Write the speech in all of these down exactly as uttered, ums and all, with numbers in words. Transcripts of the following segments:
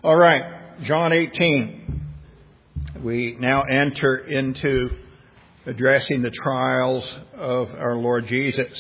All right, John eighteen. We now enter into addressing the trials of our Lord Jesus.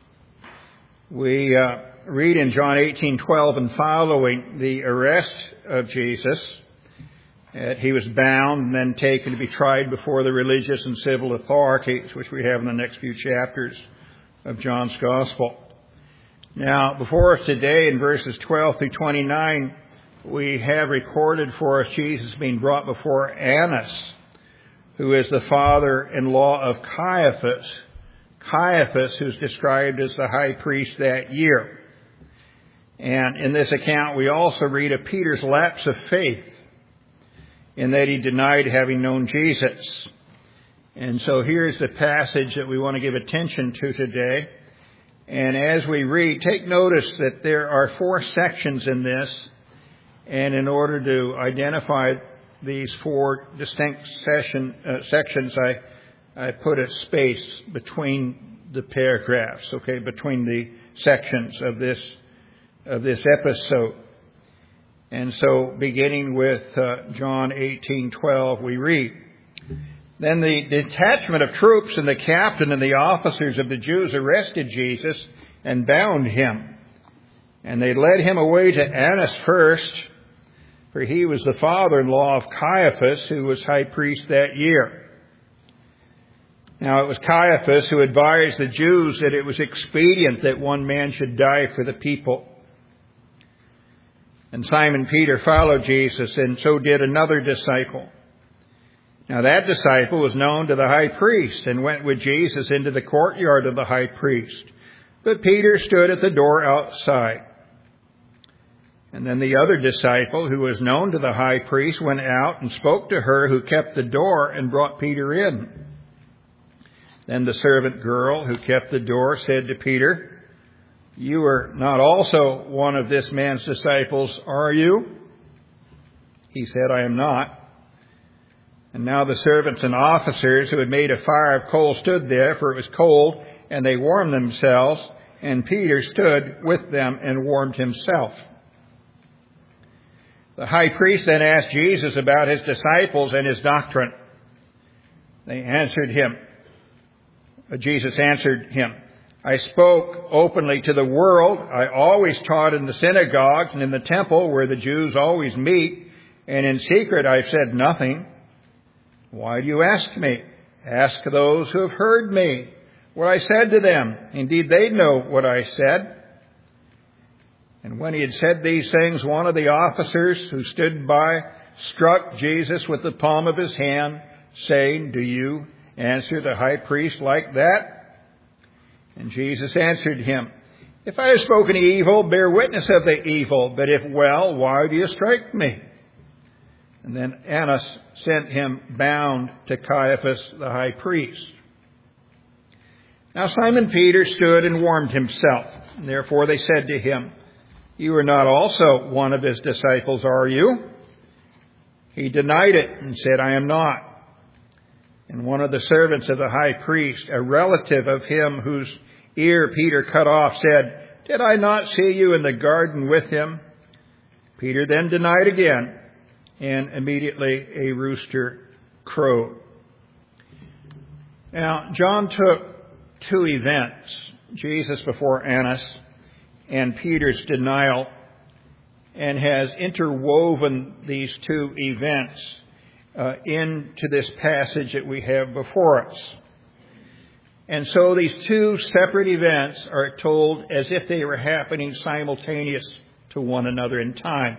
We uh, read in John eighteen twelve and following the arrest of Jesus. That he was bound and then taken to be tried before the religious and civil authorities, which we have in the next few chapters of John's Gospel. Now, before us today in verses twelve through twenty-nine, we have recorded for us Jesus being brought before Annas, who is the father-in-law of Caiaphas. Caiaphas, who's described as the high priest that year. And in this account, we also read of Peter's lapse of faith, in that he denied having known Jesus. And so here's the passage that we want to give attention to today. And as we read, take notice that there are four sections in this. And in order to identify these four distinct session, uh, sections, I, I put a space between the paragraphs, okay, between the sections of this, of this episode. And so, beginning with uh, John eighteen twelve, we read, "Then the detachment of troops and the captain and the officers of the Jews arrested Jesus and bound him. And they led him away to Annas first, for he was the father-in-law of Caiaphas, who was high priest that year. Now it was Caiaphas who advised the Jews that it was expedient that one man should die for the people. And Simon Peter followed Jesus, and so did another disciple. Now that disciple was known to the high priest and went with Jesus into the courtyard of the high priest. But Peter stood at the door outside. And then the other disciple, who was known to the high priest, went out and spoke to her who kept the door and brought Peter in. Then the servant girl who kept the door said to Peter, 'You are not also one of this man's disciples, are you?' He said, 'I am not.' And now the servants and officers who had made a fire of coals stood there, for it was cold, and they warmed themselves, and Peter stood with them and warmed himself. The high priest then asked Jesus about his disciples and his doctrine. They answered him. Jesus answered him, 'I spoke openly to the world. I always taught in the synagogues and in the temple where the Jews always meet, and in secret I've said nothing. Why do you ask me? Ask those who have heard me what I said to them. Indeed, they know what I said.' And when he had said these things, one of the officers who stood by struck Jesus with the palm of his hand, saying, 'Do you answer the high priest like that?' And Jesus answered him, 'If I have spoken evil, bear witness of the evil. But if well, why do you strike me?' And then Annas sent him bound to Caiaphas the high priest. Now Simon Peter stood and warmed himself. And therefore they said to him, 'You are not also one of his disciples, are you?' He denied it and said, 'I am not.' And one of the servants of the high priest, a relative of him whose ear Peter cut off, said, 'Did I not see you in the garden with him?' Peter then denied again, and immediately a rooster crowed." Now, John took two events, Jesus before Annas and Peter's denial, and has interwoven these two events uh, into this passage that we have before us. And so these two separate events are told as if they were happening simultaneous to one another in time.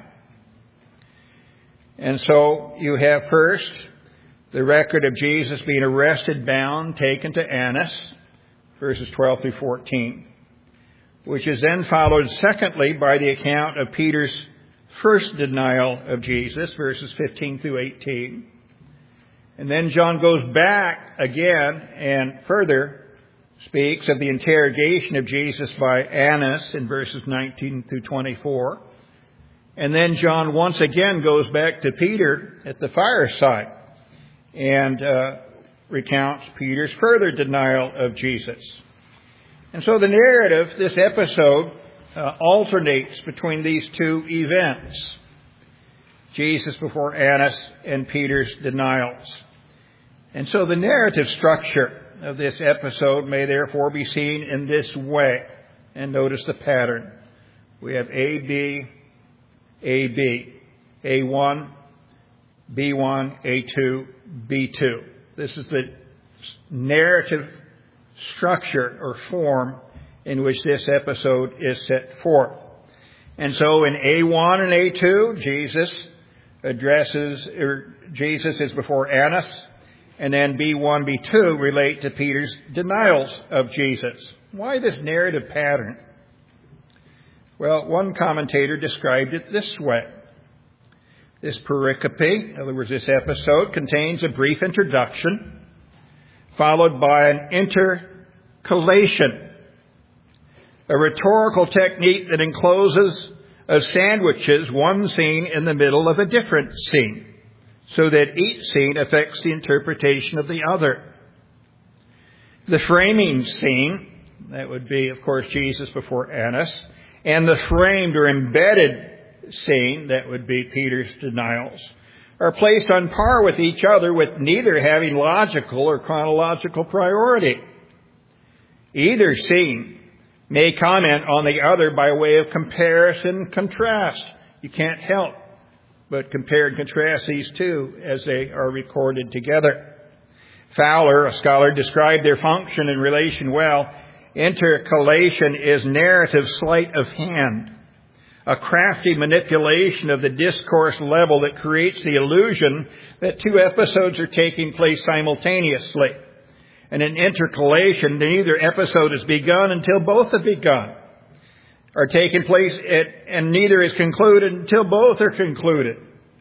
And so you have first the record of Jesus being arrested, bound, taken to Annas, verses twelve through fourteen. Which is then followed, secondly, by the account of Peter's first denial of Jesus, verses fifteen through eighteen. And then John goes back again and further speaks of the interrogation of Jesus by Annas in verses nineteen through twenty-four. And then John once again goes back to Peter at the fireside and uh, recounts Peter's further denial of Jesus. And so the narrative, this episode, uh, alternates between these two events. Jesus before Annas, and Peter's denials. And so the narrative structure of this episode may therefore be seen in this way. And notice the pattern. We have A, B, A, B, A one, B one, A two, B two. This is the narrative structure or form in which this episode is set forth. And so in A one and A two, Jesus addresses, or Jesus is before Annas, and then B one, B two relate to Peter's denials of Jesus. Why this narrative pattern? Well, one commentator described it this way. This pericope, in other words, this episode, contains a brief introduction, followed by an intercalation, a rhetorical technique that encloses of sandwiches one scene in the middle of a different scene, so that each scene affects the interpretation of the other. The framing scene, that would be, of course, Jesus before Annas, and the framed or embedded scene, that would be Peter's denials, are placed on par with each other, with neither having logical or chronological priority. Either scene may comment on the other by way of comparison and contrast. You can't help but compare and contrast these two as they are recorded together. Fowler, a scholar, described their function and relation well. Intercalation is narrative sleight of hand, a crafty manipulation of the discourse level that creates the illusion that two episodes are taking place simultaneously. And in intercalation, neither episode has begun until both have begun, are taking place, at, and neither is concluded until both are concluded.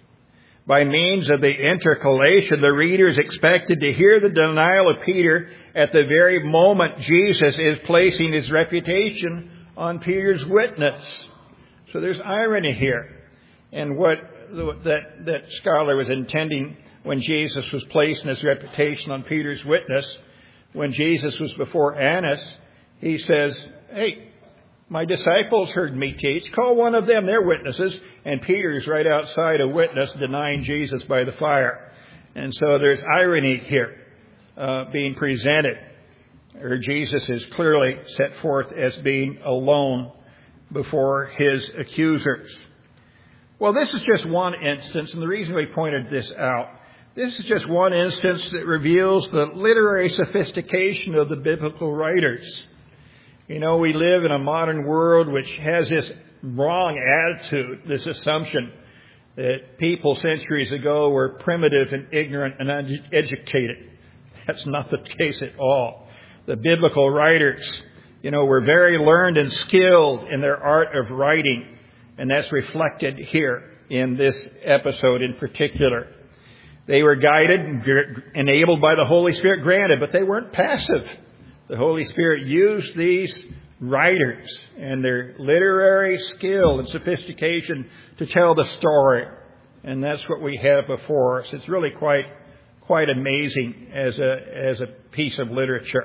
By means of the intercalation, the reader is expected to hear the denial of Peter at the very moment Jesus is placing his reputation on Peter's witness. So there's irony here. And what that, that scholar was intending when Jesus was placing his reputation on Peter's witness, when Jesus was before Annas, he says, hey, my disciples heard me teach. Call one of them, they're witnesses. And Peter's right outside a witness denying Jesus by the fire. And so there's irony here uh, being presented. Or Jesus is clearly set forth as being alone before his accusers. Well, this is just one instance, and the reason we pointed this out, this is just one instance that reveals the literary sophistication of the biblical writers. You know, we live in a modern world which has this wrong attitude, this assumption that people centuries ago were primitive and ignorant and uneducated. That's not the case at all. The biblical writers, you know, were very learned and skilled in their art of writing, and that's reflected here in this episode in particular. They were guided and enabled by the Holy Spirit, granted, but they weren't passive. The Holy Spirit used these writers and their literary skill and sophistication to tell the story. And that's what we have before us. It's really quite quite amazing as a as a piece of literature.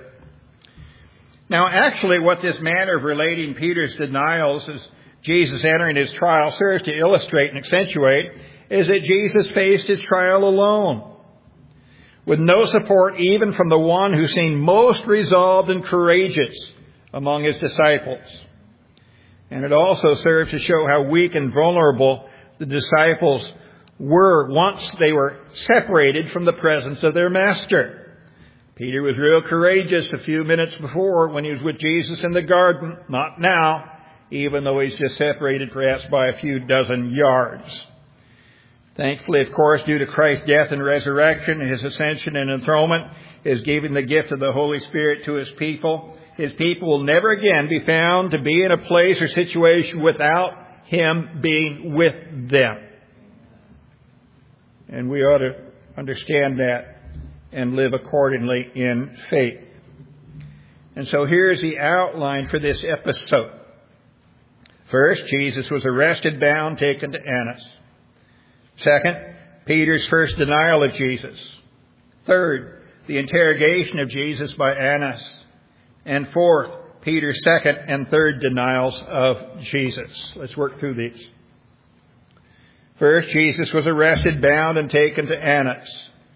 Now, actually, what this manner of relating Peter's denials as Jesus entering his trial serves to illustrate and accentuate is that Jesus faced his trial alone, with no support even from the one who seemed most resolved and courageous among his disciples. And it also serves to show how weak and vulnerable the disciples were once they were separated from the presence of their master. Peter was real courageous a few minutes before when he was with Jesus in the garden. Not now, even though he's just separated perhaps by a few dozen yards. Thankfully, of course, due to Christ's death and resurrection, his ascension and enthronement, his giving the gift of the Holy Spirit to his people, his people will never again be found to be in a place or situation without him being with them. And we ought to understand that and live accordingly in faith. And so here's the outline for this episode. First, Jesus was arrested, bound, taken to Annas. Second, Peter's first denial of Jesus. Third, the interrogation of Jesus by Annas. And fourth, Peter's second and third denials of Jesus. Let's work through these. First, Jesus was arrested, bound, and taken to Annas.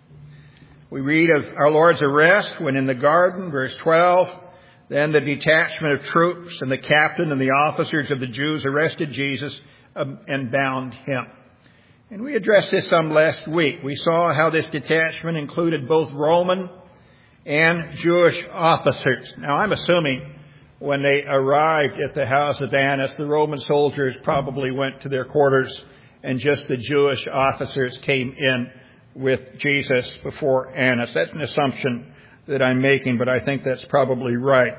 We read of our Lord's arrest when in the garden, verse twelve, then the detachment of troops and the captain and the officers of the Jews arrested Jesus and bound him. And we addressed this some last week. We saw how this detachment included both Roman and Jewish officers. Now, I'm assuming when they arrived at the house of Annas, the Roman soldiers probably went to their quarters and just the Jewish officers came in with Jesus before Annas. That's an assumption that I'm making, but I think that's probably right.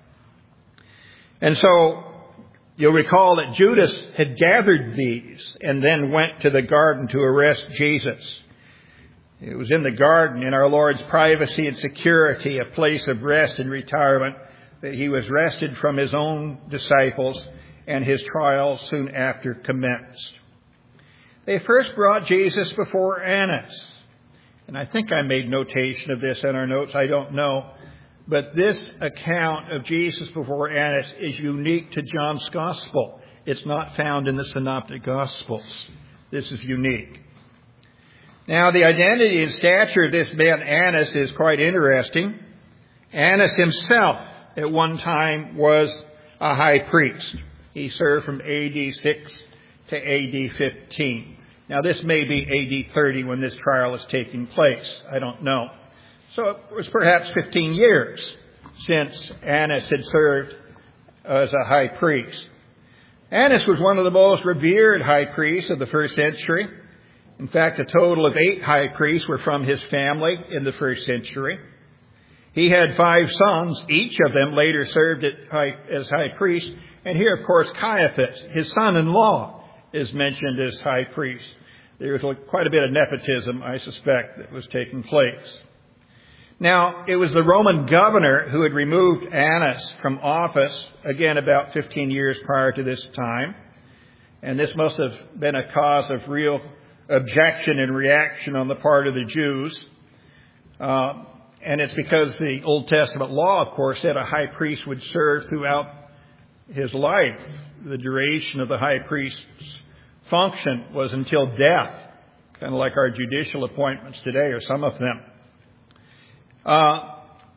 And so you'll recall that Judas had gathered these and then went to the garden to arrest Jesus. It was in the garden, in our Lord's privacy and security, a place of rest and retirement, that he was rested from his own disciples, and his trial soon after commenced. They first brought Jesus before Annas. And I think I made notation of this in our notes. I don't know. But this account of Jesus before Annas is unique to John's Gospel. It's not found in the Synoptic Gospels. This is unique. Now, the identity and stature of this man Annas is quite interesting. Annas himself at one time was a high priest. He served from A D six to A D fifteen. Now, this may be A D thirty when this trial is taking place. I don't know. So it was perhaps fifteen years since Annas had served as a high priest. Annas was one of the most revered high priests of the first century. In fact, a total of eight high priests were from his family in the first century. He had five sons. Each of them later served as high priest. And here, of course, Caiaphas, his son-in-law, is mentioned as high priest. There was quite a bit of nepotism, I suspect, that was taking place. Now, it was the Roman governor who had removed Annas from office, again, about fifteen years prior to this time. And this must have been a cause of real objection and reaction on the part of the Jews. Uh, and it's because the Old Testament law, of course, said a high priest would serve throughout his life. The duration of the high priest's function was until death, kind of like our judicial appointments today, or some of them. Uh,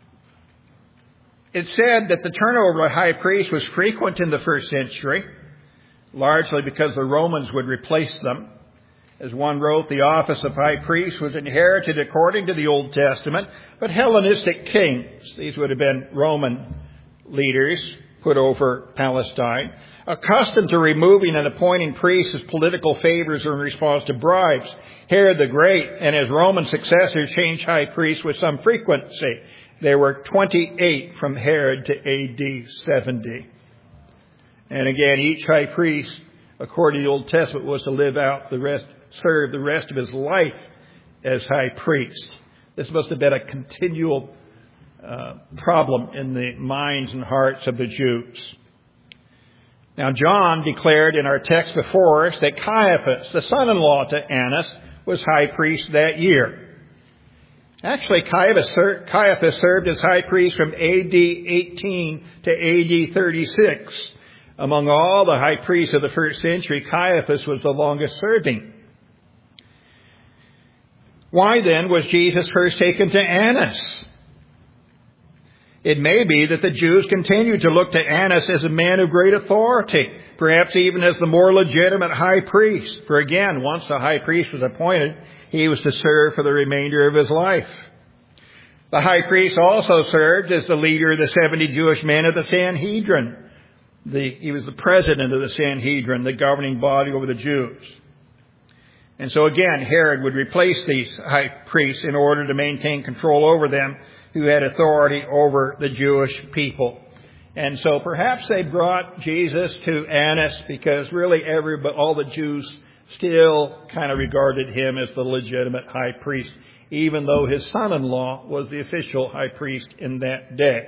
it said that the turnover of a high priest was frequent in the first century, largely because the Romans would replace them. As one wrote, the office of high priest was inherited according to the Old Testament, but Hellenistic kings, these would have been Roman leaders, put over Palestine, accustomed to removing and appointing priests as political favors or in response to bribes. Herod the Great and his Roman successors changed high priests with some frequency. There were twenty-eight from Herod to A D seventy. And again, each high priest, according to the Old Testament, was to live out the rest, serve the rest of his life as high priest. This must have been a continual Uh, problem in the minds and hearts of the Jews. Now, John declared in our text before us that Caiaphas, the son-in-law to Annas, was high priest that year. Actually, Caiaphas, Caiaphas served as high priest from A D eighteen to A D thirty-six. Among all the high priests of the first century, Caiaphas was the longest serving. Why then was Jesus first taken to Annas? It may be that the Jews continued to look to Annas as a man of great authority, perhaps even as the more legitimate high priest. For again, once the high priest was appointed, he was to serve for the remainder of his life. The high priest also served as the leader of the seventy Jewish men of the Sanhedrin. The, he was the president of the Sanhedrin, the governing body over the Jews. And so again, Herod would replace these high priests in order to maintain control over them, who had authority over the Jewish people. And so perhaps they brought Jesus to Annas because really every, but all the Jews still kind of regarded him as the legitimate high priest, even though his son-in-law was the official high priest in that day.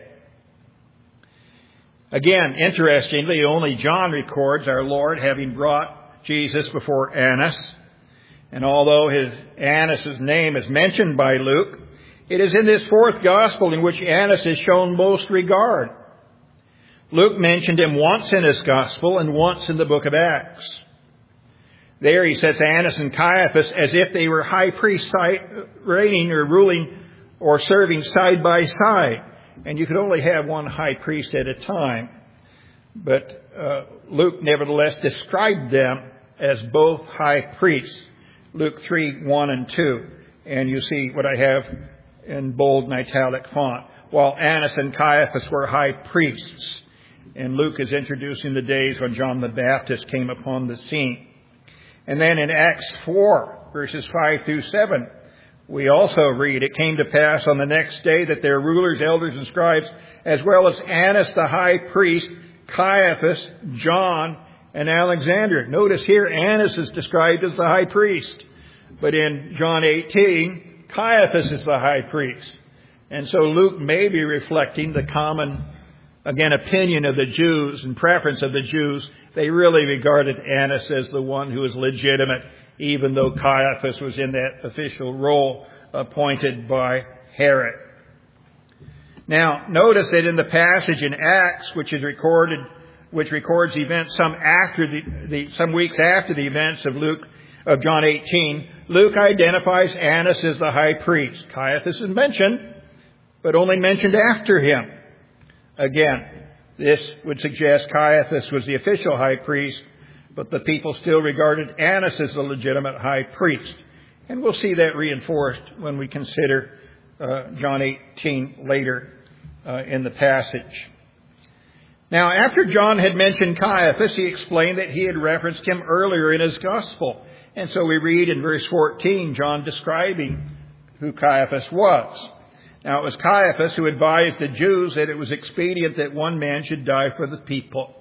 Again, interestingly, only John records our Lord having brought Jesus before Annas. And although his Annas' name is mentioned by Luke, it is in this fourth gospel in which Annas is shown most regard. Luke mentioned him once in his gospel and once in the book of Acts. There he sets Annas and Caiaphas as if they were high priests reigning or ruling or serving side by side. And you could only have one high priest at a time. But uh, Luke nevertheless described them as both high priests. Luke three, one and two. And you see what I have in bold and italic font. While Annas and Caiaphas were high priests. And Luke is introducing the days when John the Baptist came upon the scene. And then in Acts four, verses five through seven, we also read, it came to pass on the next day that their rulers, elders, and scribes, as well as Annas the high priest, Caiaphas, John, and Alexander. Notice here Annas is described as the high priest. But in John eighteen, Caiaphas is the high priest. And so Luke may be reflecting the common, again, opinion of the Jews and preference of the Jews. They really regarded Annas as the one who was legitimate, even though Caiaphas was in that official role appointed by Herod. Now, notice that in the passage in Acts, which is recorded, which records events some after the, the some weeks after the events of Luke of John eighteen, Luke identifies Annas as the high priest. Caiaphas is mentioned, but only mentioned after him. Again, this would suggest Caiaphas was the official high priest, but the people still regarded Annas as the legitimate high priest. And we'll see that reinforced when we consider uh, John eighteen later uh, in the passage. Now, after John had mentioned Caiaphas, he explained that he had referenced him earlier in his gospel. And so we read in verse fourteen, John describing who Caiaphas was. Now, it was Caiaphas who advised the Jews that it was expedient that one man should die for the people.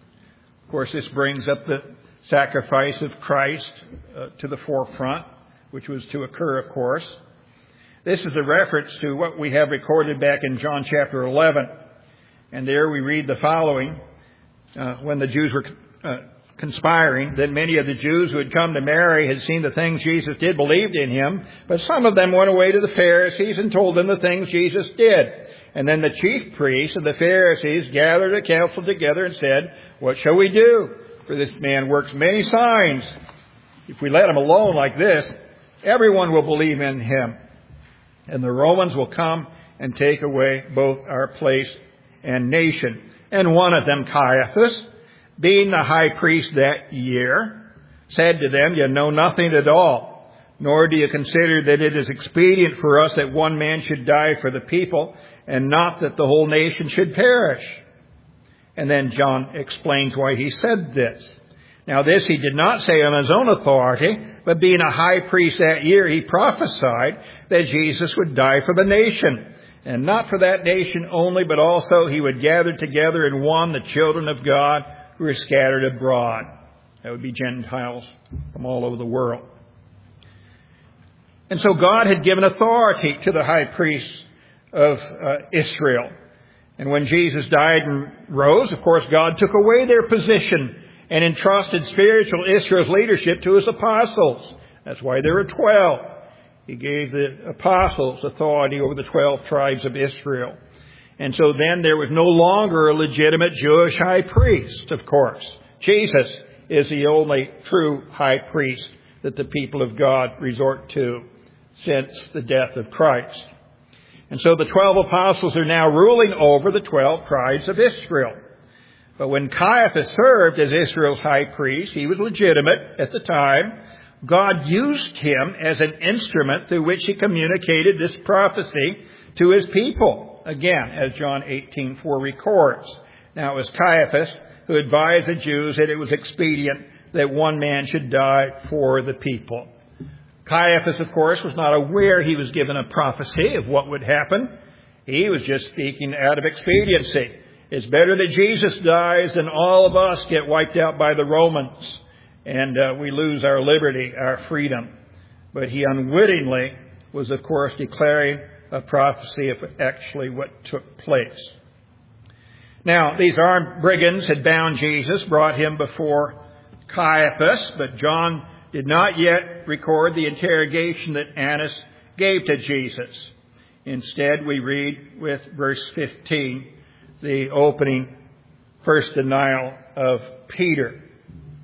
Of course, this brings up the sacrifice of Christ uh, to the forefront, which was to occur, of course. This is a reference to what we have recorded back in John chapter eleven. And there we read the following. Uh, when the Jews were uh, conspiring, then many of the Jews who had come to Mary had seen the things Jesus did, believed in him. But some of them went away to the Pharisees and told them the things Jesus did. And then the chief priests and the Pharisees gathered a council together and said, "What shall we do? For this man works many signs. If we let him alone like this, everyone will believe in him. And the Romans will come and take away both our place and nation." And one of them, Caiaphas, being the high priest that year, said to them, "You know nothing at all, nor do you consider that it is expedient for us that one man should die for the people, and not that the whole nation should perish." And then John explains why he said this. Now this he did not say on his own authority, but being a high priest that year, he prophesied that Jesus would die for the nation. And not for that nation only, but also he would gather together in one the children of God who are scattered abroad. That would be Gentiles from all over the world. And so God had given authority to the high priests of uh, Israel. And when Jesus died and rose, of course, God took away their position and entrusted spiritual Israel's leadership to his apostles. That's why there were twelve. He gave the apostles authority over the twelve tribes of Israel. And so then there was no longer a legitimate Jewish high priest, of course. Jesus is the only true high priest that the people of God resort to since the death of Christ. And so the twelve apostles are now ruling over the twelve tribes of Israel. But when Caiaphas served as Israel's high priest, he was legitimate at the time. God used him as an instrument through which he communicated this prophecy to his people. Again, as John eighteen four records. Now it was Caiaphas who advised the Jews that it was expedient that one man should die for the people. Caiaphas, of course, was not aware he was given a prophecy of what would happen. He was just speaking out of expediency. It's better that Jesus dies than all of us get wiped out by the Romans and uh, we lose our liberty, our freedom. But he unwittingly was, of course, declaring a prophecy of actually what took place. Now, these armed brigands had bound Jesus, brought him before Caiaphas, but John did not yet record the interrogation that Annas gave to Jesus. Instead, we read with verse fifteen, the opening first denial of Peter.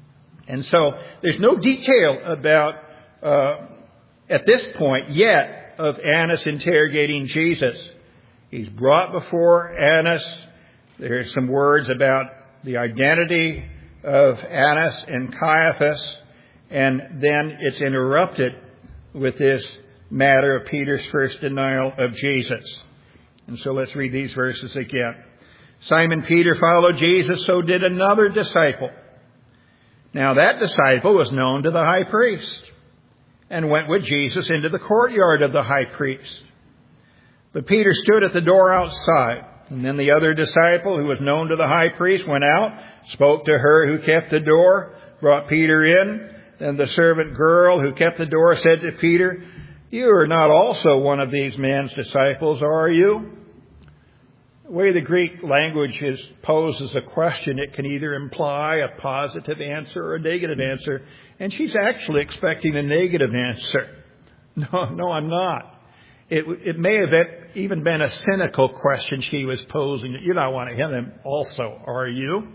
And so there's no detail about, uh, at this point yet, of Annas interrogating Jesus. He's brought before Annas. There's some words about the identity of Annas and Caiaphas, and then it's interrupted with this matter of Peter's first denial of Jesus. And so let's read these verses again. Simon Peter followed Jesus, so did another disciple. Now that disciple was known to the high priest and went with Jesus into the courtyard of the high priest. But Peter stood at the door outside. And then the other disciple, who was known to the high priest, went out, spoke to her who kept the door, brought Peter in. Then the servant girl who kept the door said to Peter, "You are not also one of these man's disciples, are you?" The way the Greek language is posed as a question, it can either imply a positive answer or a negative answer. And she's actually expecting a negative answer. No, no, I'm not. It, it may have even been a cynical question she was posing. You're not one of him also, are you?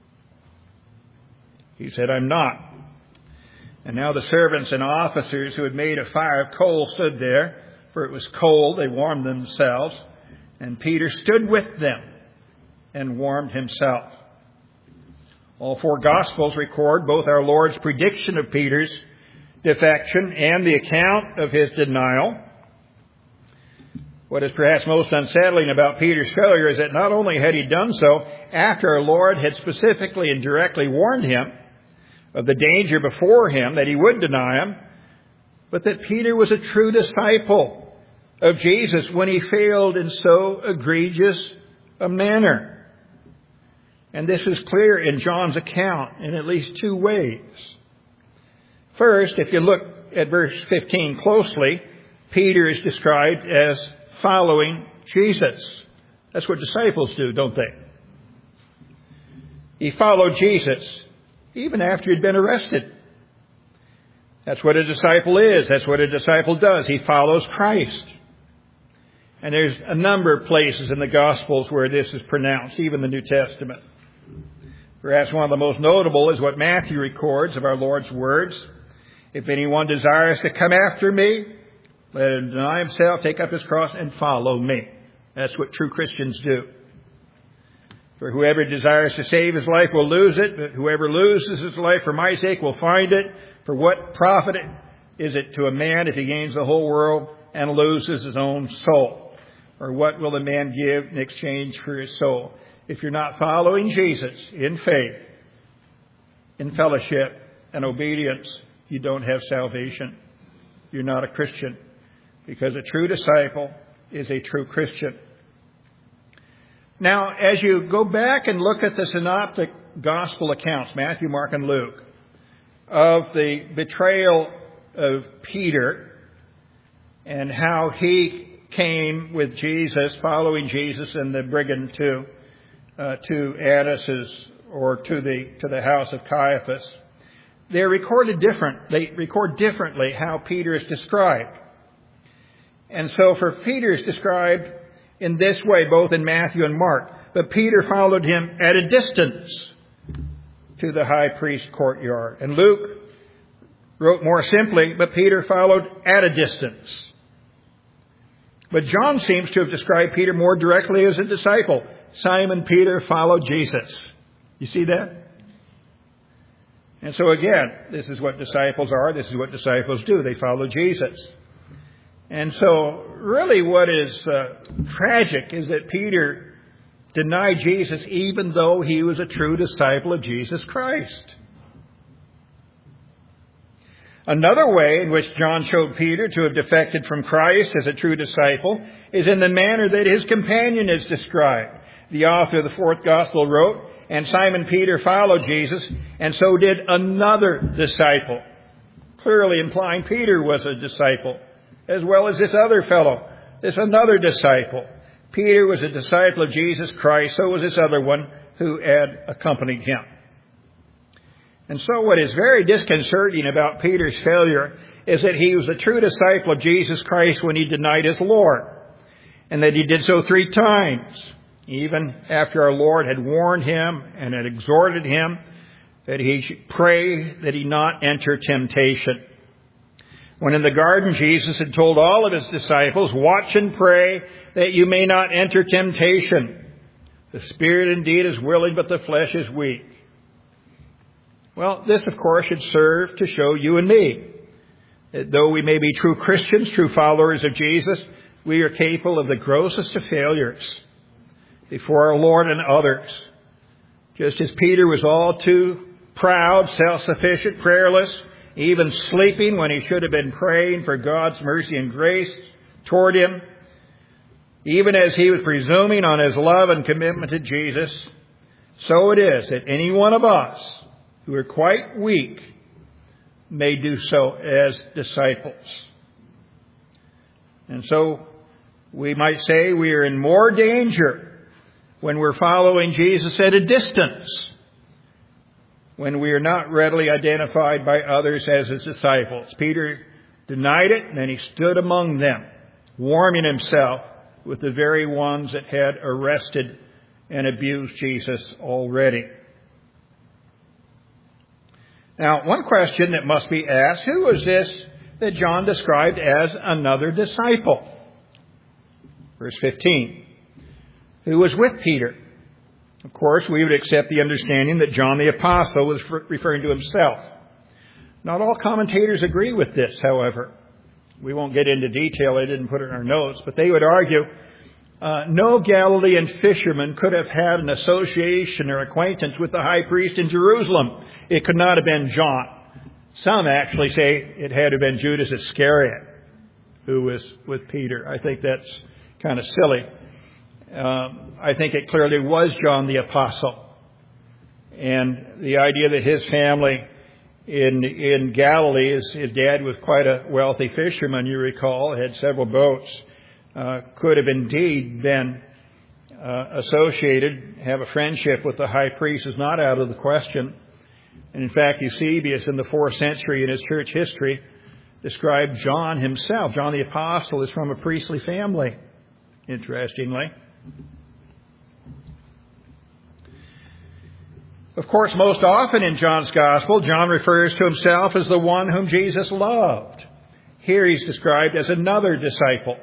He said, "I'm not." And now the servants and officers who had made a fire of coal stood there, for it was cold. They warmed themselves. And Peter stood with them and warmed himself. All four Gospels record both our Lord's prediction of Peter's defection and the account of his denial. What is perhaps most unsettling about Peter's failure is that not only had he done so after our Lord had specifically and directly warned him of the danger before him, that he would deny him, but that Peter was a true disciple of Jesus when he failed in so egregious a manner. And this is clear in John's account in at least two ways. First, if you look at verse fifteen closely, Peter is described as following Jesus. That's what disciples do, don't they? He followed Jesus even after he'd been arrested. That's what a disciple is. That's what a disciple does. He follows Christ. And there's a number of places in the Gospels where this is pronounced, even the New Testament. Perhaps one of the most notable is what Matthew records of our Lord's words. "If anyone desires to come after me, let him deny himself, take up his cross, and follow me." That's what true Christians do. "For whoever desires to save his life will lose it, but whoever loses his life for my sake will find it. For what profit is it to a man if he gains the whole world and loses his own soul? Or what will a man give in exchange for his soul?" If you're not following Jesus in faith, in fellowship, and obedience, you don't have salvation. You're not a Christian. Because a true disciple is a true Christian. Now, as you go back and look at the synoptic gospel accounts, Matthew, Mark, and Luke, of the betrayal of Peter and how he came with Jesus, following Jesus, and the brigand to uh, to Annas's or to the to the house of Caiaphas, they're recorded different. They record differently how Peter is described. And so, for Peter is described in this way, both in Matthew and Mark. But Peter followed him at a distance to the high priest's courtyard. And Luke wrote more simply, "But Peter followed at a distance." But John seems to have described Peter more directly as a disciple. Simon Peter followed Jesus. You see that? And so again, this is what disciples are. This is what disciples do. They follow Jesus. And so really what is uh, tragic is that Peter denied Jesus even though he was a true disciple of Jesus Christ. Another way in which John showed Peter to have defected from Christ as a true disciple is in the manner that his companion is described. The author of the fourth gospel wrote, "And Simon Peter followed Jesus, and so did another disciple." Clearly implying Peter was a disciple, as well as this other fellow, this another disciple. Peter was a disciple of Jesus Christ, so was this other one who had accompanied him. And so what is very disconcerting about Peter's failure is that he was a true disciple of Jesus Christ when he denied his Lord, and that he did so three times, even after our Lord had warned him and had exhorted him that he should pray that he not enter temptation. When in the garden, Jesus had told all of his disciples, watch and pray that you may not enter temptation. The spirit indeed is willing, but the flesh is weak. Well, this, of course, should serve to show you and me that though we may be true Christians, true followers of Jesus, we are capable of the grossest of failures before our Lord and others. Just as Peter was all too proud, self-sufficient, prayerless, even sleeping when he should have been praying for God's mercy and grace toward him, even as he was presuming on his love and commitment to Jesus, so it is that any one of us who are quite weak may do so as disciples. And so we might say we are in more danger when we're following Jesus at a distance, when we are not readily identified by others as his disciples. Peter denied it, and then he stood among them, warming himself with the very ones that had arrested and abused Jesus already. Now, one question that must be asked, who was this that John described as another disciple? Verse fifteen. Who was with Peter? Of course, we would accept the understanding that John the Apostle was referring to himself. Not all commentators agree with this, however. We won't get into detail. I didn't put it in our notes, but they would argue uh, no Galilean fisherman could have had an association or acquaintance with the high priest in Jerusalem. It could not have been John. Some actually say it had to have been Judas Iscariot who was with Peter. I think that's kind of silly. Um, I think it clearly was John the Apostle. And the idea that his family in in Galilee, his, his dad was quite a wealthy fisherman, you recall, had several boats, uh, could have indeed been uh, associated, have a friendship with the high priest is not out of the question. And in fact, Eusebius in the fourth century in his church history described John himself, John the Apostle, is from a priestly family, interestingly. Of course, most often in John's Gospel, John refers to himself as the one whom Jesus loved. Here he's described as another disciple.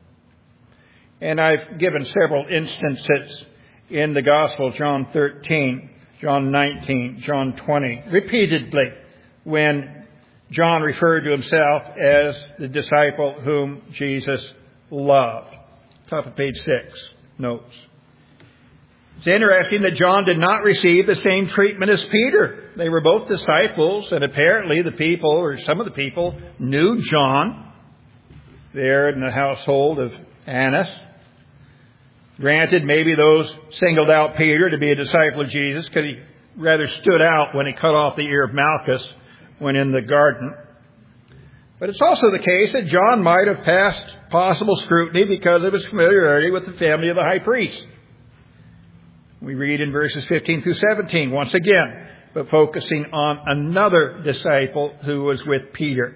And I've given several instances in the Gospel, John thirteen, John nineteen, John twenty, repeatedly, when John referred to himself as the disciple whom Jesus loved. Top of page six, notes. It's interesting that John did not receive the same treatment as Peter. They were both disciples, and apparently the people, or some of the people, knew John there in the household of Annas. Granted, maybe those singled out Peter to be a disciple of Jesus because he rather stood out when he cut off the ear of Malchus when in the garden. But it's also the case that John might have passed possible scrutiny because of his familiarity with the family of the high priest. We read in verses fifteen through seventeen, once again, but focusing on another disciple who was with Peter.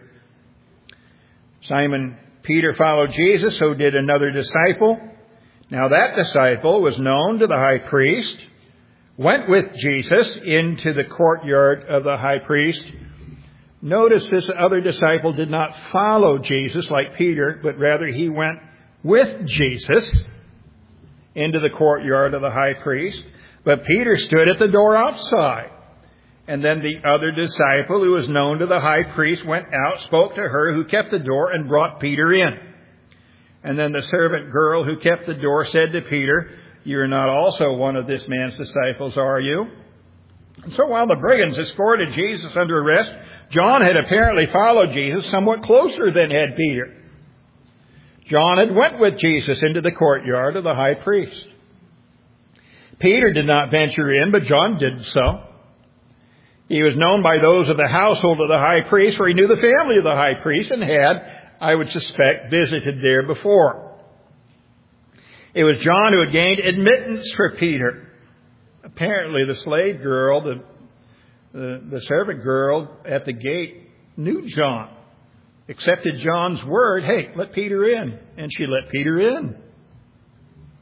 Simon Peter followed Jesus, so did another disciple. Now that disciple was known to the high priest, went with Jesus into the courtyard of the high priest. Notice this other disciple did not follow Jesus like Peter, but rather he went with Jesus into the courtyard of the high priest. But Peter stood at the door outside. And then the other disciple, who was known to the high priest, went out, spoke to her who kept the door, and brought Peter in. And then the servant girl who kept the door said to Peter, "You are not also one of this man's disciples, are you?" And so while the brigands escorted Jesus under arrest, John had apparently followed Jesus somewhat closer than had Peter. John had went with Jesus into the courtyard of the high priest. Peter did not venture in, but John did so. He was known by those of the household of the high priest, for he knew the family of the high priest and had, I would suspect, visited there before. It was John who had gained admittance for Peter. Apparently the slave girl, the, the, the servant girl at the gate knew John, accepted John's word, hey, let Peter in. And she let Peter in.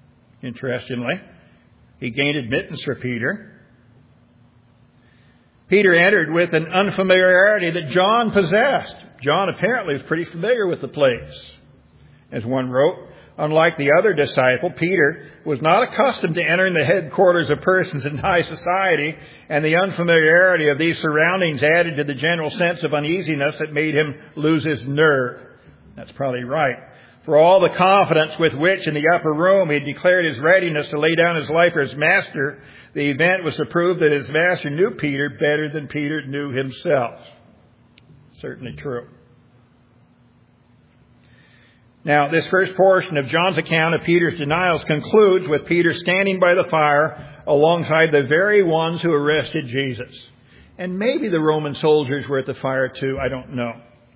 Interestingly, he gained admittance for Peter. Peter entered with an unfamiliarity that John possessed. John apparently was pretty familiar with the place. As one wrote, unlike the other disciple, Peter was not accustomed to entering the headquarters of persons in high society, and the unfamiliarity of these surroundings added to the general sense of uneasiness that made him lose his nerve. That's probably right. For all the confidence with which in the upper room he declared his readiness to lay down his life for his master, the event was to prove that his master knew Peter better than Peter knew himself. Certainly true. Now, this first portion of John's account of Peter's denials concludes with Peter standing by the fire alongside the very ones who arrested Jesus. And maybe the Roman soldiers were at the fire too, I don't know.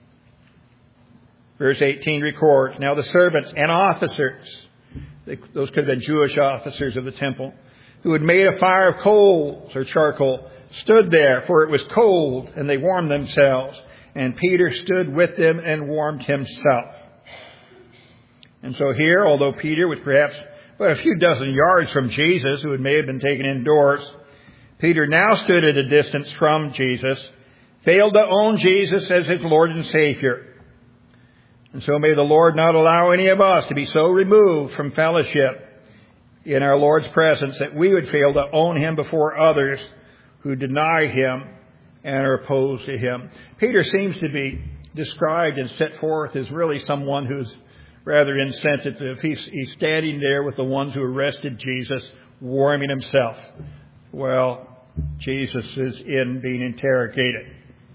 Verse eighteen records, now the servants and officers, those could have been Jewish officers of the temple, who had made a fire of coals or charcoal, stood there, for it was cold, and they warmed themselves. And Peter stood with them and warmed himself. And so here, although Peter was perhaps but a few dozen yards from Jesus, who may have been taken indoors, Peter now stood at a distance from Jesus, failed to own Jesus as his Lord and Savior. And so may the Lord not allow any of us to be so removed from fellowship in our Lord's presence that we would fail to own him before others who deny him and are opposed to him. Peter seems to be described and set forth as really someone who's rather insensitive. He's, he's standing there with the ones who arrested Jesus, warming himself. Well, Jesus is in being interrogated.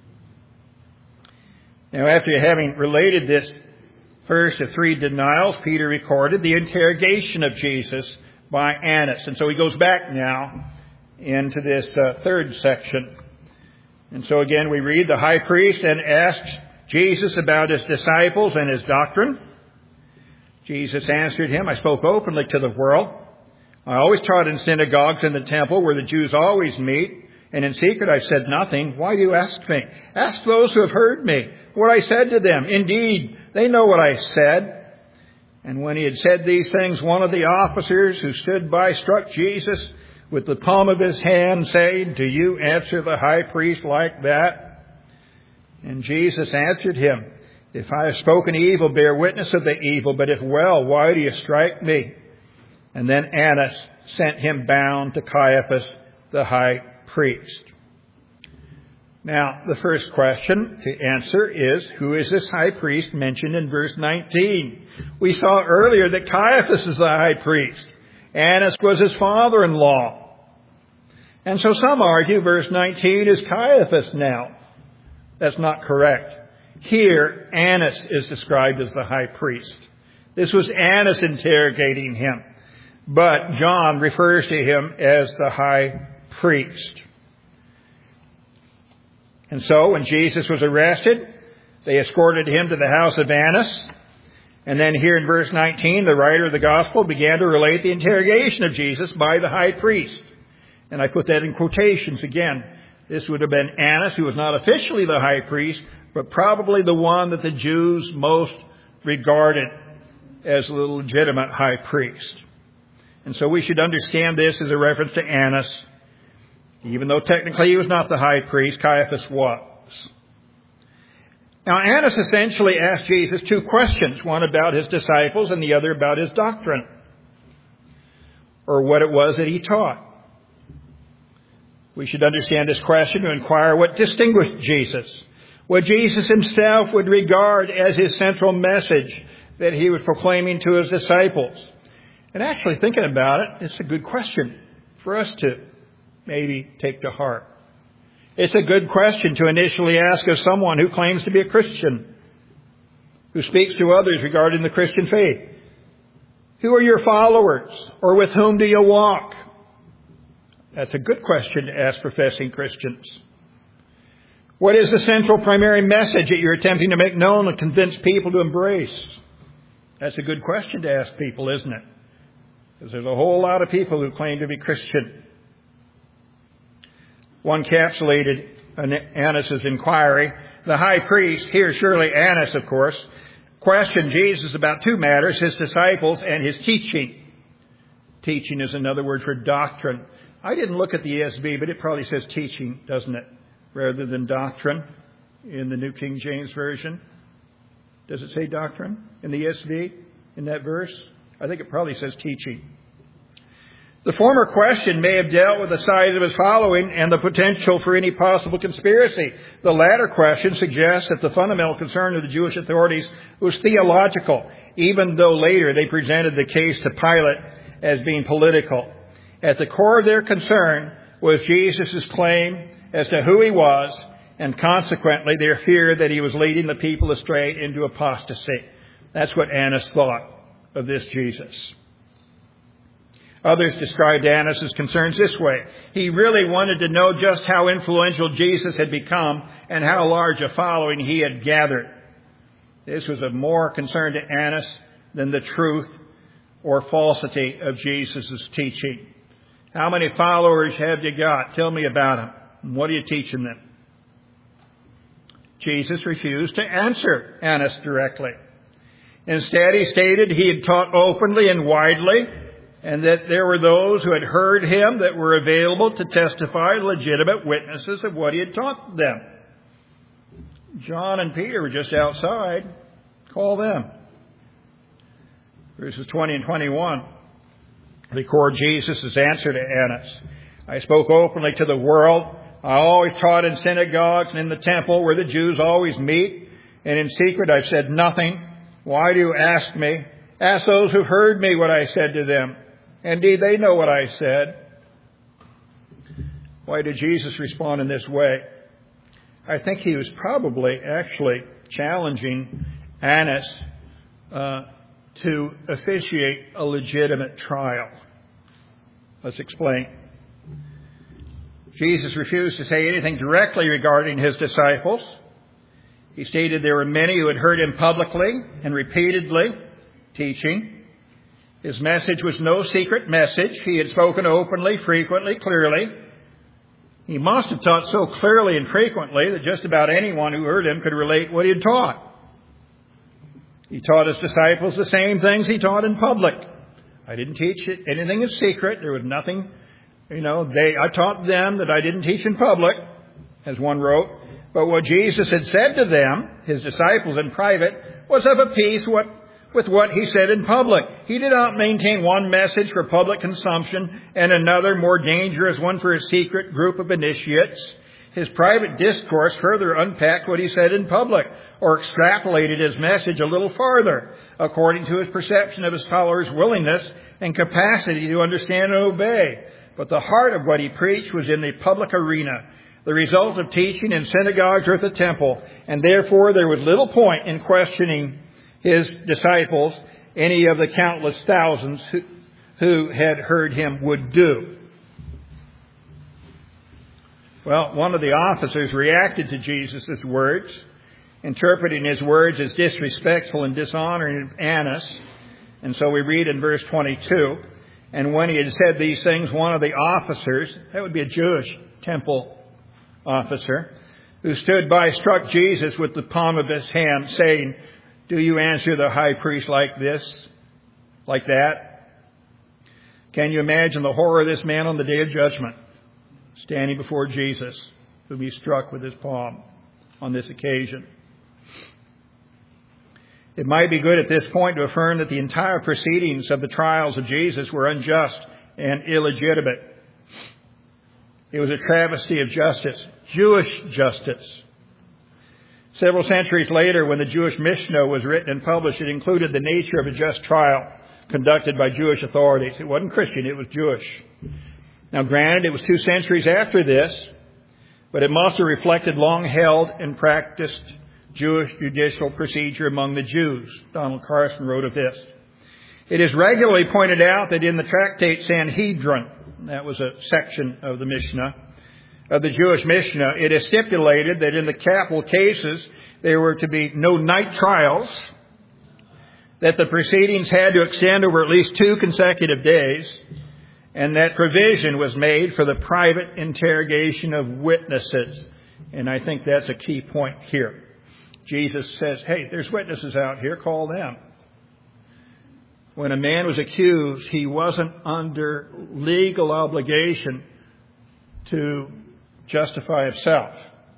Now, after having related this first of three denials, Peter recorded the interrogation of Jesus by Annas. And so he goes back now into this uh, third section. And so again we read, the high priest then asks Jesus about his disciples and his doctrine. Jesus answered him, I spoke openly to the world. I always taught in synagogues in the temple where the Jews always meet. And in secret I said nothing. Why do you ask me? Ask those who have heard me what I said to them. Indeed, they know what I said. And when he had said these things, one of the officers who stood by struck Jesus with the palm of his hand, saying, do you answer the high priest like that? And Jesus answered him, if I have spoken evil, bear witness of the evil. But if well, why do you strike me? And then Annas sent him bound to Caiaphas, the high priest. Now, the first question to answer is, who is this high priest mentioned in verse nineteen? We saw earlier that Caiaphas is the high priest. Annas was his father-in-law. And so some argue verse nineteen is Caiaphas now. That's not correct. Here, Annas is described as the high priest. This was Annas interrogating him. But John refers to him as the high priest. And so when Jesus was arrested, they escorted him to the house of Annas. And then here in verse nineteen, the writer of the gospel began to relate the interrogation of Jesus by the high priest. And I put that in quotations again. This would have been Annas, who was not officially the high priest, but probably the one that the Jews most regarded as the legitimate high priest. And so we should understand this as a reference to Annas. Even though technically he was not the high priest, Caiaphas was. Now, Annas essentially asked Jesus two questions, one about his disciples and the other about his doctrine, or what it was that he taught. We should understand this question to inquire what distinguished Jesus, what Jesus himself would regard as his central message that he was proclaiming to his disciples. And actually, thinking about it, it's a good question for us to maybe take to heart. It's a good question to initially ask of someone who claims to be a Christian, who speaks to others regarding the Christian faith. Who are your followers, or with whom do you walk? That's a good question to ask professing Christians. What is the central primary message that you're attempting to make known and convince people to embrace? That's a good question to ask people, isn't it? Because there's a whole lot of people who claim to be Christian. One encapsulated Annas' inquiry. The high priest, here surely Annas, of course, questioned Jesus about two matters, his disciples and his teaching. Teaching is another word for doctrine. I didn't look at the E S V, but it probably says teaching, doesn't it? rather than doctrine in the New King James Version. Does it say doctrine in the E S V in that verse? I think it probably says teaching. The former question may have dealt with the size of his following and the potential for any possible conspiracy. The latter question suggests that the fundamental concern of the Jewish authorities was theological, even though later they presented the case to Pilate as being political. At the core of their concern was Jesus' claim as to who he was, and consequently their fear that he was leading the people astray into apostasy. That's what Annas thought of this Jesus. Others described Annas' concerns this way. He really wanted to know just how influential Jesus had become and how large a following he had gathered. This was of more concern to Annas than the truth or falsity of Jesus' teaching. How many followers have you got? Tell me about them. What are you teaching them? Jesus refused to answer Annas directly. Instead, he stated he had taught openly and widely, and that there were those who had heard him that were available to testify, legitimate witnesses of what he had taught them. John and Peter were just outside. Call them. Verses twenty and twenty-one record Jesus' answer to Annas. I spoke openly to the world. I always taught in synagogues and in the temple where the Jews always meet. And in secret I've said nothing. Why do you ask me? Ask those who heard me what I said to them. Indeed, they know what I said. Why did Jesus respond in this way? I think he was probably actually challenging Annas uh, to officiate a legitimate trial. Let's explain. Jesus refused to say anything directly regarding his disciples. He stated there were many who had heard him publicly and repeatedly teaching. His message was no secret message. He had spoken openly, frequently, clearly. He must have taught so clearly and frequently that just about anyone who heard him could relate what he had taught. He taught his disciples the same things he taught in public. I didn't teach anything in secret. There was nothing, you know, they, I taught them that I didn't teach in public, as one wrote. But what Jesus had said to them, his disciples in private, was of a piece what with what he said in public. He did not maintain one message for public consumption and another, more dangerous one, for a secret group of initiates. His private discourse further unpacked what he said in public, or extrapolated his message a little farther, according to his perception of his followers' willingness and capacity to understand and obey. But the heart of what he preached was in the public arena, the result of teaching in synagogues or at the temple, and therefore there was little point in questioning his disciples, any of the countless thousands who, who had heard him would do. Well, one of the officers reacted to Jesus' words, interpreting his words as disrespectful and dishonoring Annas. And so we read in verse twenty-two, and when he had said these things, one of the officers, that would be a Jewish temple officer, who stood by, struck Jesus with the palm of his hand, saying, do you answer the high priest like this, like that? Can you imagine the horror of this man on the day of judgment, standing before Jesus, whom he struck with his palm on this occasion? It might be good at this point to affirm that the entire proceedings of the trials of Jesus were unjust and illegitimate. It was a travesty of justice, Jewish justice. Several centuries later, when the Jewish Mishnah was written and published, it included the nature of a just trial conducted by Jewish authorities. It wasn't Christian, it was Jewish. Now, granted, it was two centuries after this, but it must have reflected long-held and practiced Jewish judicial procedure among the Jews. Donald Carson wrote of this. It is regularly pointed out that in the tractate Sanhedrin, that was a section of the Mishnah, of the Jewish Mishnah, it is stipulated that in the capital cases there were to be no night trials, that the proceedings had to extend over at least two consecutive days, and that provision was made for the private interrogation of witnesses. And I think that's a key point here. Jesus says, hey, there's witnesses out here, call them. When a man was accused, he wasn't under legal obligation to justify himself.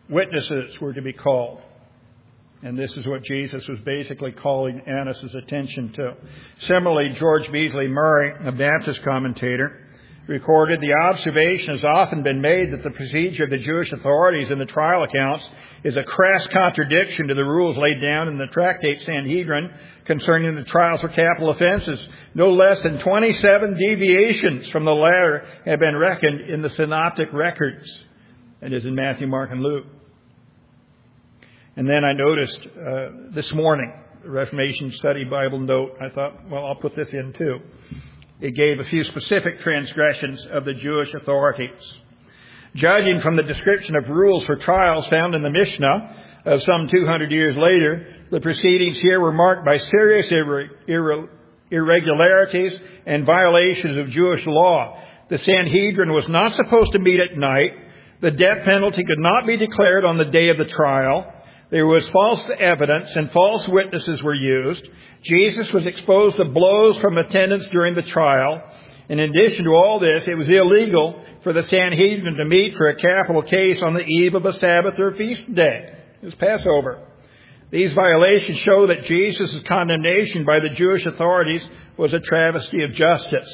witnesses were to be called. And this is what Jesus was basically calling Annas' attention to. Similarly, George Beasley Murray, a Baptist commentator, recorded, the observation has often been made that the procedure of the Jewish authorities in the trial accounts is a crass contradiction to the rules laid down in the Tractate Sanhedrin concerning the trials for capital offenses. No less than twenty-seven deviations from the latter have been reckoned in the synoptic records. That is in Matthew, Mark, and Luke. And then I noticed uh, this morning, the Reformation Study Bible note, I thought, well, I'll put this in too. It gave a few specific transgressions of the Jewish authorities. Judging from the description of rules for trials found in the Mishnah of some two hundred years later, the proceedings here were marked by serious irre- irre- irregularities and violations of Jewish law. The Sanhedrin was not supposed to meet at night. The death penalty could not be declared on the day of the trial. There was false evidence and false witnesses were used. Jesus was exposed to blows from attendants during the trial. In addition to all this, it was illegal for the Sanhedrin to meet for a capital case on the eve of a Sabbath or feast day. It was Passover. These violations show that Jesus' condemnation by the Jewish authorities was a travesty of justice.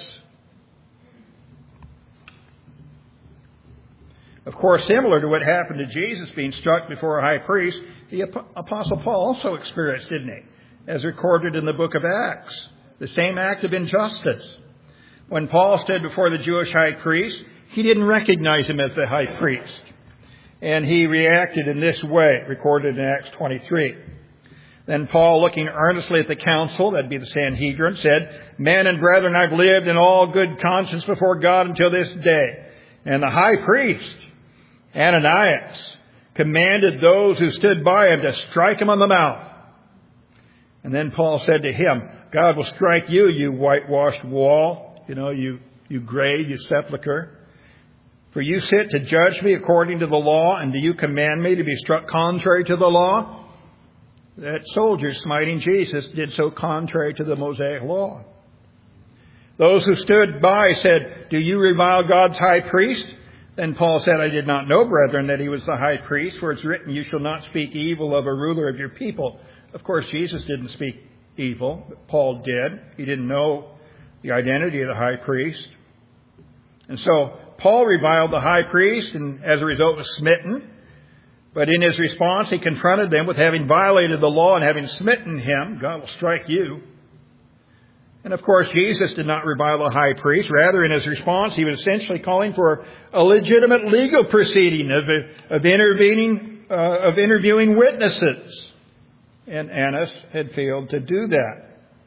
Of course, similar to what happened to Jesus being struck before a high priest, the Apostle Paul also experienced, didn't he? As recorded in the book of Acts. The same act of injustice. When Paul stood before the Jewish high priest, he didn't recognize him as the high priest. And he reacted in this way, recorded in Acts twenty-three. Then Paul, looking earnestly at the council, that'd be the Sanhedrin, said, Men and brethren, I've lived in all good conscience before God until this day. And the high priest, Ananias, commanded those who stood by him to strike him on the mouth. And then Paul said to him, God will strike you, you whitewashed wall, you know, you, you grave, you sepulcher. For you sit to judge me according to the law, and do you command me to be struck contrary to the law? That soldier smiting Jesus did so contrary to the Mosaic law. Those who stood by said, Do you revile God's high priest? Then Paul said, I did not know, brethren, that he was the high priest, for it's written, You shall not speak evil of a ruler of your people. Of course, Jesus didn't speak evil, but Paul did. He didn't know the identity of the high priest. And so Paul reviled the high priest and as a result was smitten. But in his response, he confronted them with having violated the law and having smitten him. God will strike you. And of course, Jesus did not revile the high priest. Rather, in his response, he was essentially calling for a legitimate legal proceeding of, of intervening, uh, of interviewing witnesses. And Annas had failed to do that.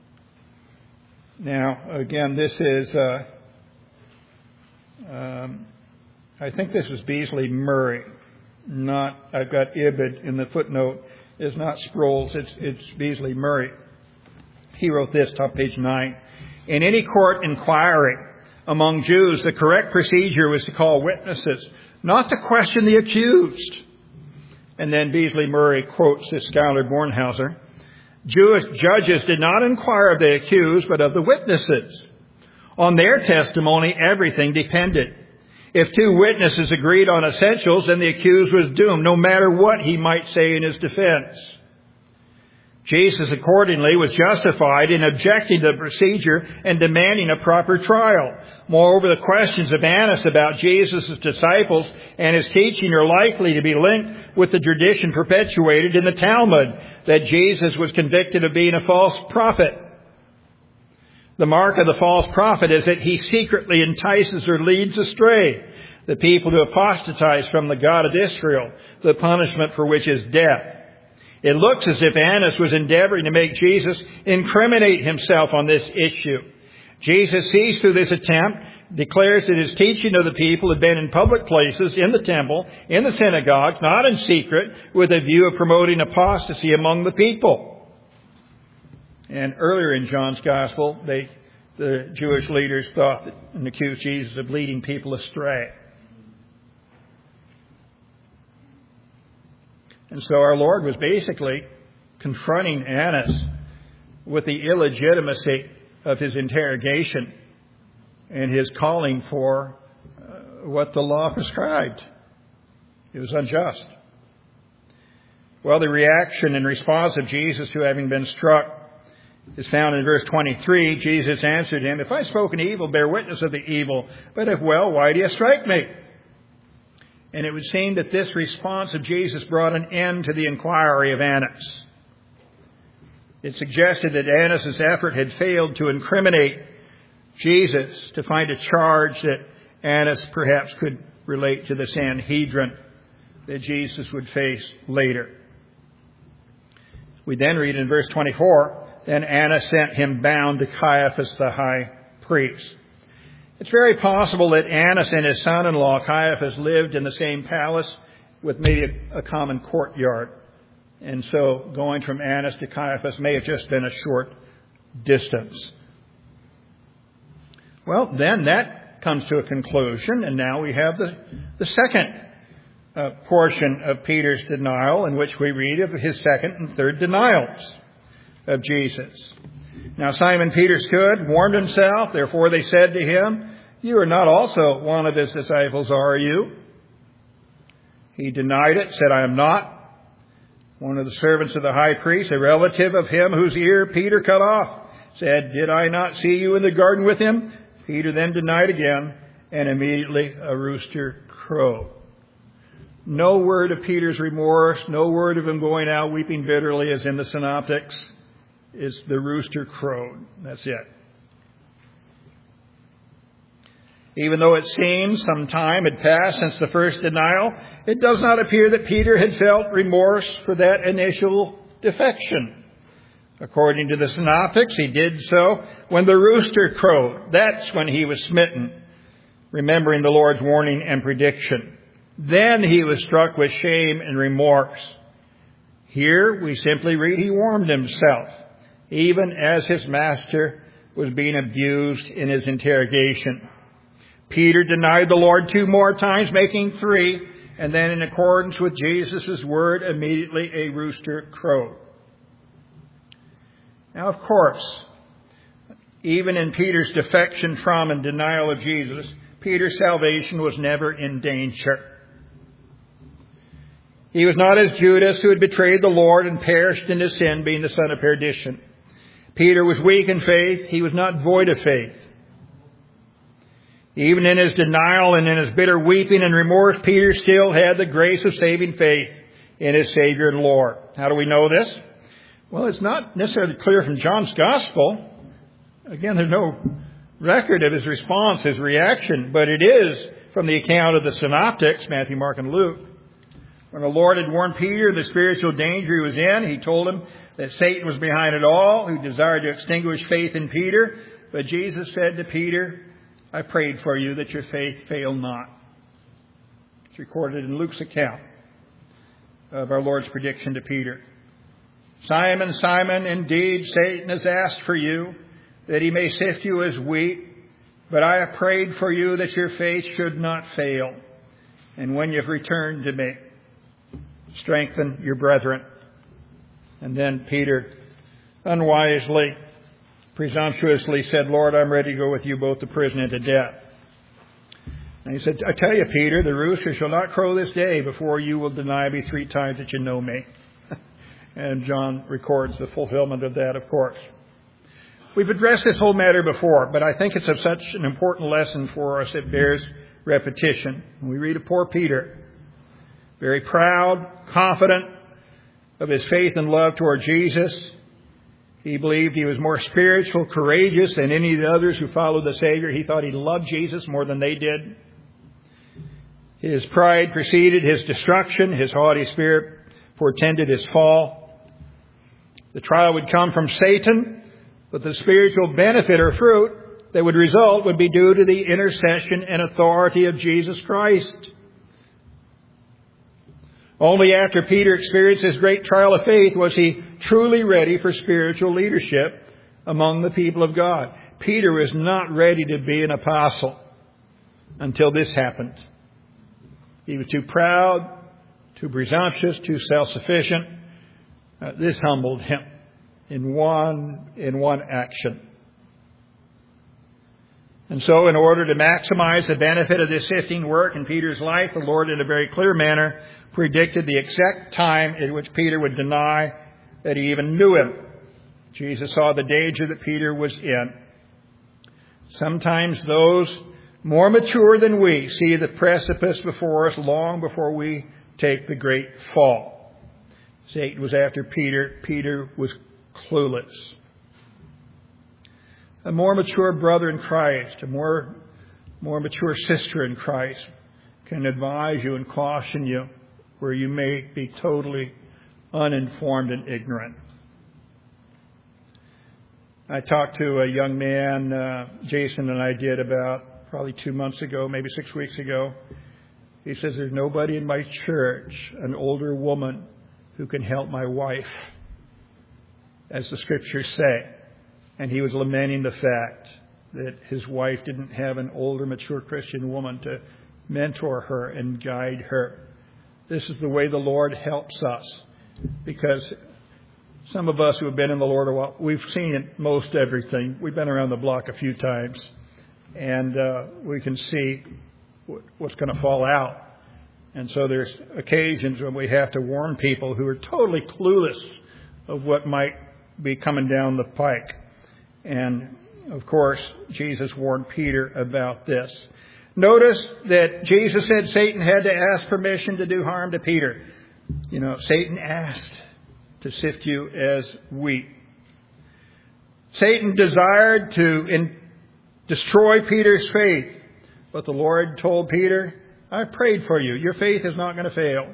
Now, again, this is, uh, um, I think this is Beasley Murray. Not, I've got Ibid in the footnote. It's not Sproul's, it's, it's Beasley Murray. He wrote this, top page nine. In any court inquiry among Jews, the correct procedure was to call witnesses, not to question the accused. And then Beasley Murray quotes this scholar Bornhauser. Jewish judges did not inquire of the accused, but of the witnesses. On their testimony, everything depended. If two witnesses agreed on essentials, then the accused was doomed, no matter what he might say in his defense. Jesus, accordingly, was justified in objecting to the procedure and demanding a proper trial. Moreover, the questions of Annas about Jesus' disciples and his teaching are likely to be linked with the tradition perpetuated in the Talmud that Jesus was convicted of being a false prophet. The mark of the false prophet is that he secretly entices or leads astray the people to apostatize from the God of Israel, the punishment for which is death. It looks as if Annas was endeavoring to make Jesus incriminate himself on this issue. Jesus sees through this attempt, declares that his teaching of the people had been in public places, in the temple, in the synagogues, not in secret, with a view of promoting apostasy among the people. And earlier in John's Gospel, they, the Jewish leaders thought that, and accused Jesus of leading people astray. And so our Lord was basically confronting Annas with the illegitimacy of his interrogation and his calling for uh, what the law prescribed. It was unjust. Well, the reaction and response of Jesus to having been struck is found in verse twenty-three. Jesus answered him, "If I've spoken evil, bear witness of the evil. But if well, why do you strike me?" And it would seem that this response of Jesus brought an end to the inquiry of Annas. It suggested that Annas' effort had failed to incriminate Jesus, to find a charge that Annas perhaps could relate to the Sanhedrin that Jesus would face later. We then read in verse twenty-four, "Then Annas sent him bound to Caiaphas the high priest." It's very possible that Annas and his son-in-law Caiaphas lived in the same palace with maybe a common courtyard. And so going from Annas to Caiaphas may have just been a short distance. Well, then that comes to a conclusion, and now we have the, the second uh, portion of Peter's denial, in which we read of his second and third denials of Jesus. Now Simon Peter stood, warmed himself. Therefore they said to him, "You are not also one of his disciples, are you?" He denied it, said, "I am not." One of the servants of the high priest, a relative of him whose ear Peter cut off, said, "Did I not see you in the garden with him?" Peter then denied again, and immediately a rooster crowed. No word of Peter's remorse, no word of him going out weeping bitterly as in the synoptics. Is the rooster crowed. That's it. Even though it seems some time had passed since the first denial, it does not appear that Peter had felt remorse for that initial defection. According to the synoptics, he did so when the rooster crowed. That's when he was smitten, remembering the Lord's warning and prediction. Then he was struck with shame and remorse. Here we simply read he warmed himself, even as his master was being abused in his interrogation. Peter denied the Lord two more times, making three, and then in accordance with Jesus' word, immediately a rooster crowed. Now, of course, even in Peter's defection from and denial of Jesus, Peter's salvation was never in danger. He was not as Judas, who had betrayed the Lord and perished in his sin, being the son of perdition. Peter was weak in faith. He was not void of faith. Even in his denial and in his bitter weeping and remorse, Peter still had the grace of saving faith in his Savior and Lord. How do we know this? Well, it's not necessarily clear from John's Gospel. Again, there's no record of his response, his reaction, but it is from the account of the synoptics, Matthew, Mark, and Luke. When the Lord had warned Peter of the spiritual danger he was in, he told him that Satan was behind it all, who desired to extinguish faith in Peter. But Jesus said to Peter, "I prayed for you that your faith fail not." It's recorded in Luke's account of our Lord's prediction to Peter. "Simon, Simon, indeed Satan has asked for you, that he may sift you as wheat. But I have prayed for you that your faith should not fail. And when you've returned to me, strengthen your brethren." And then Peter unwisely, presumptuously said, "Lord, I'm ready to go with you both to prison and to death." And he said, "I tell you, Peter, the rooster shall not crow this day before you will deny me three times that you know me." And John records the fulfillment of that, of course. We've addressed this whole matter before, but I think it's of such an important lesson for us it bears repetition. We read of poor Peter, very proud, confident of his faith and love toward Jesus. He believed he was more spiritual, courageous than any of the others who followed the Savior. He thought he loved Jesus more than they did. His pride preceded his destruction. His haughty spirit portended his fall. The trial would come from Satan, but the spiritual benefit or fruit that would result would be due to the intercession and authority of Jesus Christ. Only after Peter experienced this great trial of faith was he truly ready for spiritual leadership among the people of God. Peter was not ready to be an apostle until this happened. He was too proud, too presumptuous, too self-sufficient. Uh, this humbled him in one, in one action. And so in order to maximize the benefit of this sifting work in Peter's life, the Lord in a very clear manner predicted the exact time in which Peter would deny that he even knew him. Jesus saw the danger that Peter was in. Sometimes those more mature than we see the precipice before us long before we take the great fall. Satan was after Peter. Peter was clueless. A more mature brother in Christ, a more, more mature sister in Christ can advise you and caution you where you may be totally uninformed and ignorant. I talked to a young man, uh, Jason and I did about probably two months ago, maybe six weeks ago. He says, there's nobody in my church, an older woman, who can help my wife, as the scriptures say. And he was lamenting the fact that his wife didn't have an older, mature Christian woman to mentor her and guide her. This is the way the Lord helps us, because some of us who have been in the Lord a while, we've seen most everything. We've been around the block a few times, and uh, we can see what's going to fall out. And so there's occasions when we have to warn people who are totally clueless of what might be coming down the pike. And, of course, Jesus warned Peter about this. Notice that Jesus said Satan had to ask permission to do harm to Peter. You know, Satan asked to sift you as wheat. Satan desired to in, destroy Peter's faith. But the Lord told Peter, I prayed for you. Your faith is not going to fail.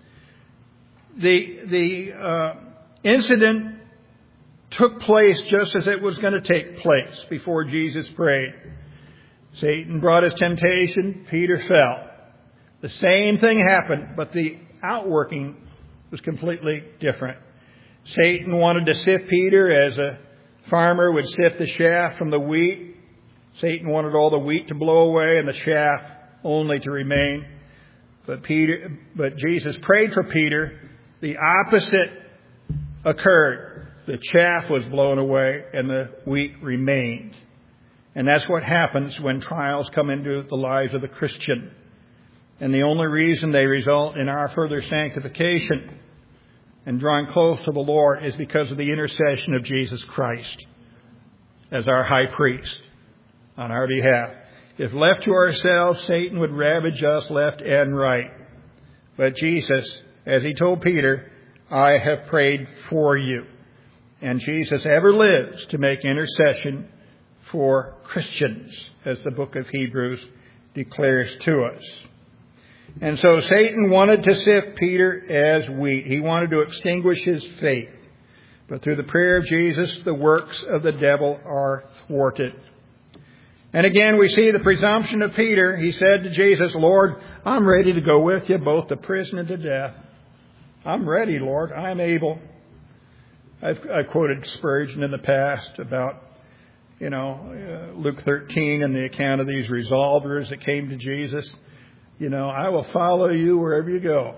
The, the uh, incident took place just as it was going to take place before Jesus prayed. Satan brought his temptation. Peter fell. The same thing happened, but the outworking was completely different. Satan wanted to sift Peter as a farmer would sift the chaff from the wheat. Satan wanted all the wheat to blow away and the chaff only to remain. But Peter, but Jesus prayed for Peter. The opposite occurred. The chaff was blown away and the wheat remained. And that's what happens when trials come into the lives of the Christian. And the only reason they result in our further sanctification and drawing close to the Lord is because of the intercession of Jesus Christ as our high priest on our behalf. If left to ourselves, Satan would ravage us left and right. But Jesus, as he told Peter, I have prayed for you. And Jesus ever lives to make intercession for Christians, as the book of Hebrews declares to us. And so Satan wanted to sift Peter as wheat. He wanted to extinguish his faith. But through the prayer of Jesus, the works of the devil are thwarted. And again, we see the presumption of Peter. He said to Jesus, Lord, I'm ready to go with you, both to prison and to death. I'm ready, Lord. I'm able. I've, I've quoted Spurgeon in the past about, you know, uh, Luke thirteen and the account of these resolvers that came to Jesus. You know, I will follow you wherever you go.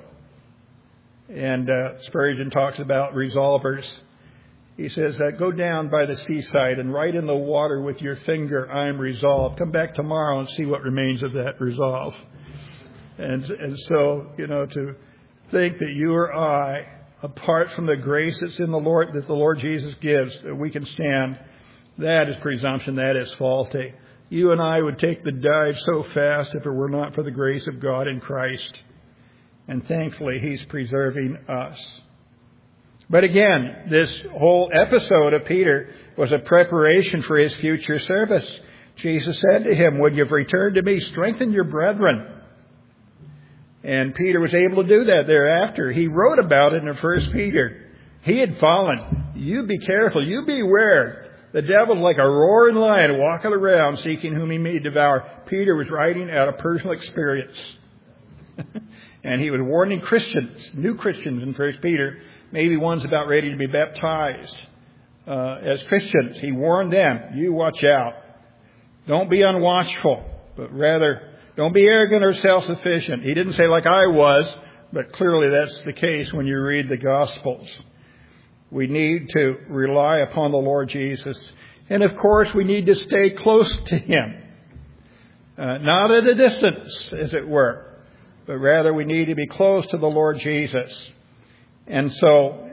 And uh, Spurgeon talks about resolvers. He says, uh, go down by the seaside and write in the water with your finger, I am resolved. Come back tomorrow and see what remains of that resolve. And, and so, you know, to think that you or I, apart from the grace that's in the Lord, that the Lord Jesus gives, that we can stand, that is presumption, that is faulty. You and I would take the dive so fast if it were not for the grace of God in Christ. And thankfully, He's preserving us. But again, this whole episode of Peter was a preparation for his future service. Jesus said to him, when you've returned to me, strengthen your brethren. And Peter was able to do that thereafter. He wrote about it in First Peter. He had fallen. You be careful. You beware. The devil's like a roaring lion walking around seeking whom he may devour. Peter was writing out of personal experience. And he was warning Christians, new Christians in First Peter, maybe ones about ready to be baptized uh, as Christians. He warned them, you watch out. Don't be unwatchful, but rather don't be arrogant or self-sufficient. He didn't say like I was, but clearly that's the case when you read the Gospels. We need to rely upon the Lord Jesus. And of course, we need to stay close to Him. uh, not at a distance, as it were, but rather we need to be close to the Lord Jesus. And so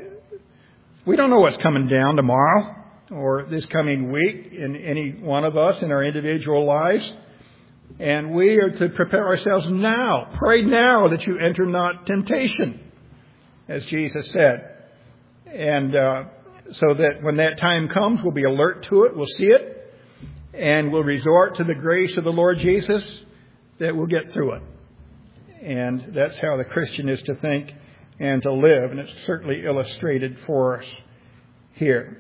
we don't know what's coming down tomorrow or this coming week in any one of us in our individual lives. And we are to prepare ourselves now. Pray now that you enter not temptation, as Jesus said. And uh, so that when that time comes, we'll be alert to it, we'll see it, and we'll resort to the grace of the Lord Jesus that we'll get through it. And that's how the Christian is to think and to live, and it's certainly illustrated for us here.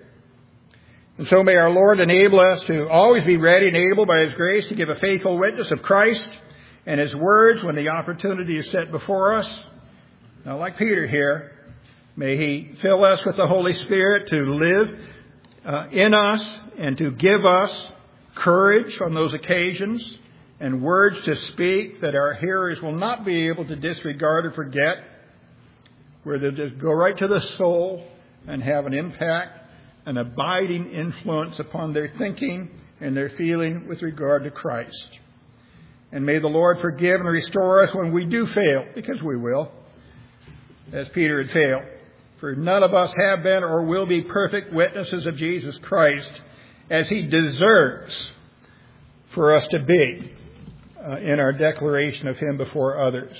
And so may our Lord enable us to always be ready and able by His grace to give a faithful witness of Christ and His words when the opportunity is set before us. Now, like Peter here, may He fill us with the Holy Spirit to live uh, in us and to give us courage on those occasions and words to speak that our hearers will not be able to disregard or forget, where they'll just go right to the soul and have an impact, an abiding influence upon their thinking and their feeling with regard to Christ. And may the Lord forgive and restore us when we do fail, because we will, as Peter had failed. For none of us have been or will be perfect witnesses of Jesus Christ as He deserves for us to be uh, in our declaration of Him before others.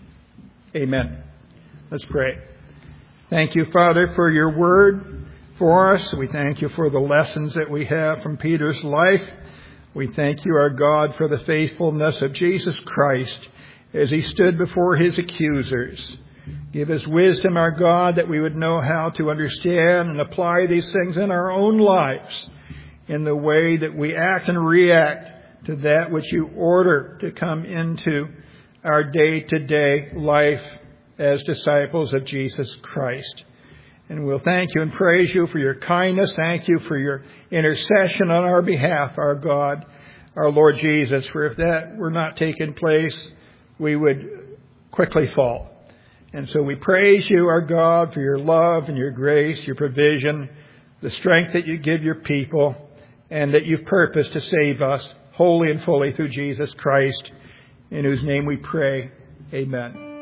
Amen. Let's pray. Thank you, Father, for your word for us. We thank you for the lessons that we have from Peter's life. We thank you, our God, for the faithfulness of Jesus Christ as He stood before His accusers. Give us wisdom, our God, that we would know how to understand and apply these things in our own lives in the way that we act and react to that which you order to come into our day-to-day life as disciples of Jesus Christ. And we'll thank you and praise you for your kindness. Thank you for your intercession on our behalf, our God, our Lord Jesus. For if that were not taking place, we would quickly fall. And so we praise you, our God, for your love and your grace, your provision, the strength that you give your people, and that you've purposed to save us wholly and fully through Jesus Christ, in whose name we pray. Amen.